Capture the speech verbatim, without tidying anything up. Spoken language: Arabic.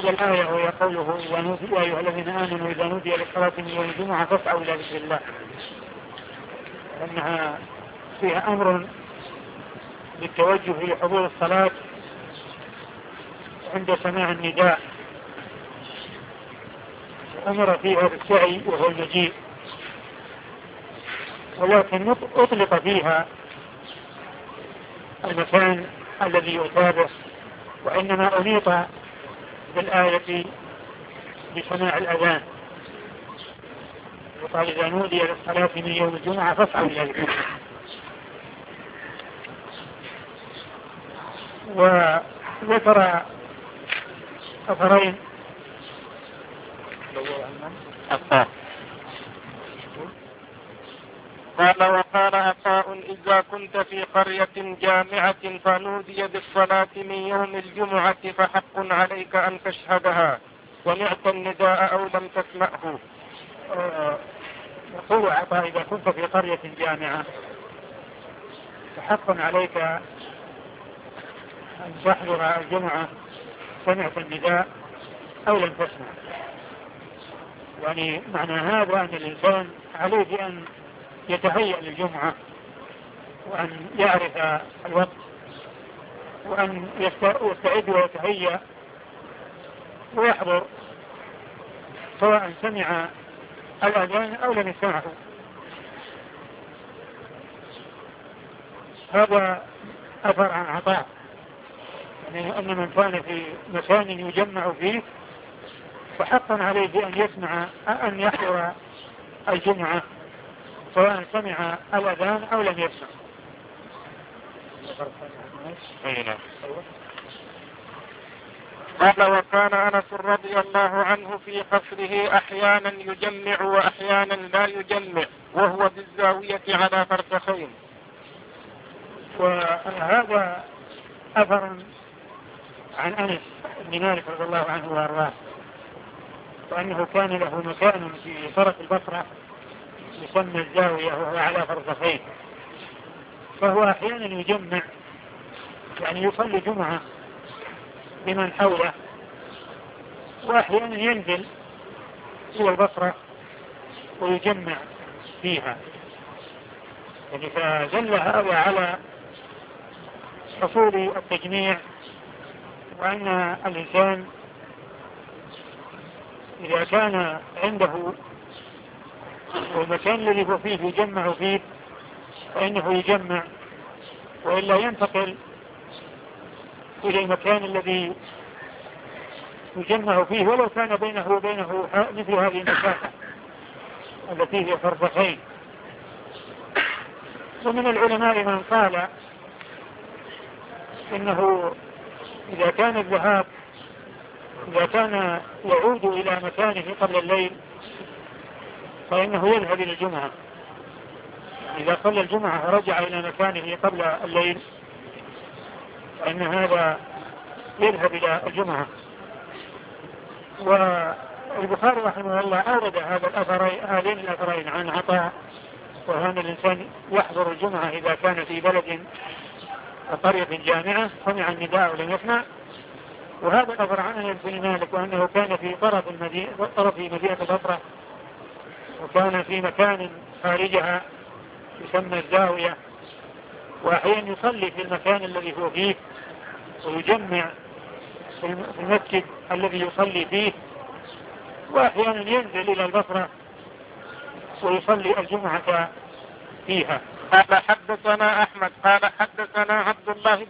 بعد الآية وهي قوله ونودي يا أيها الذين آمنوا إذا نودي للصلاة من يوم الجمعة فاسعوا إلى ذكر الله، لأنها فيها أمر بالتوجه لحضور الصلاة عند سماع النداء، أمر فيها بالسعي وهو المجيء، ولكن أطلق فيها المكان الذي يتابع، وإنما أنيط بالآية بسماع الأذان، وقال إذا نودي للصلاة من يوم الجمعة فاسعوا إلى ذكر الله. وذكر أثرين قال وقال عطاء إذا كنت في قرية جامعة فنودي بالصلاة من يوم الجمعة فحق عليك أن تشهدها ومعت النداء أو لم تسمعه. يقول عطاء إذا كنت في قرية جامعة فحق عليك أن تحضر الجمعة سمعت النداء أو لم تسمع. يعني معنى هذا أن الإنسان عليه بأن يتهيأ للجمعة وأن يعرف الوقت وأن يستعد ويتهيأ ويحضر سواء سمع الأذان أو لم يسمعه. هذا أثر عن عطاء، يعني أن من كان في مكان يجمع فيه فحقا عليه بأن يسمع أن يحضر الجمعة سواء سمع الأذان أو لم يسمع. قال وكان أنس رضي الله عنه في قصره أحيانا يجمع وأحيانا لا يجمع وهو بالزاوية على فرسخين. وهذا أثر عن أنس بن مالك رضي الله عنه وأرضاه، وأنه كان له مكان في طرف البصرة يسمى الزاوية وهو على فرسخين، فهو أحيانا يجمع يعني يصلي جمعة بمن حوله، وأحيانا ينزل إلى البصرة ويجمع فيها. يعني فدل هذا على حصول التجميع، وأن الإنسان إذا كان عنده المكان الذي هو فيه يجمع فيه فإنه يجمع، وإلا ينتقل إلى المكان الذي يجمع فيه ولو كان بينه وبينه مثل هذه المسافة التي هي فرسخين. ومن العلماء من قال إنه إذا كان الذهاب إذا كان يعود إلى مكانه قبل الليل فإنه يذهب إلى الجمعة، إذا صلى الجمعة ورجع إلى مكانه قبل الليل فإن هذا يذهب إلى الجمعة. والبخاري رحمه الله أورد هذا الأثرين هذين الأثرين عن عطاء، وهذا الإنسان يحضر الجمعة إذا كان في بلد قرية جامعة سمع النداء ولم يسمع، وهذا الأثر عن أنس بن مالك وأنه كان في طرف المدينة طرف مدينة البصرة، وكان في مكان خارجها يسمى الزاوية، وأحيانا يصلي في المكان الذي هو فيه ويجمع في المسجد الذي يصلي فيه، وأحيانا ينزل إلى البصرة ويصلي الجمعة فيها. قال حدثنا أحمد قال حدثنا عبد الله